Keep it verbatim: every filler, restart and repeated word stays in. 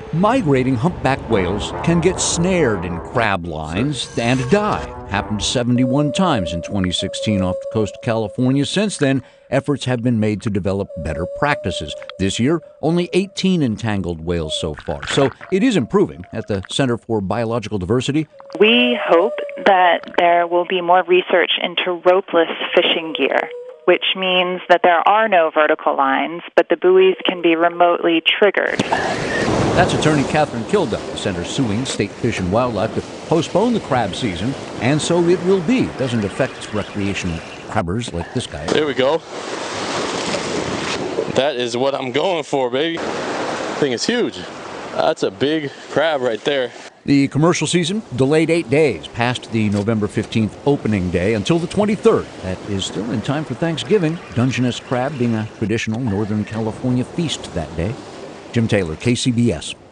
Migrating humpback whales can get snared in crab lines and die. Happened seventy-one times in twenty sixteen off the coast of California. Since then, efforts have been made to develop better practices. This year, only eighteen entangled whales so far. So it is improving. At the Center for Biological Diversity, we hope that there will be more research into ropeless fishing gear, which means that there are no vertical lines, but the buoys can be remotely triggered. That's attorney Catherine Kilduff, the center suing State Fish and Wildlife to postpone the crab season, and so it will be. It doesn't affect recreational crabbers like this guy. There we go. That is what I'm going for, baby. Thing is huge. That's a big crab right there. The commercial season delayed eight days past the November fifteenth opening day until the twenty-third. That is still in time for Thanksgiving, Dungeness crab being a traditional Northern California feast that day. Jim Taylor, K C B S.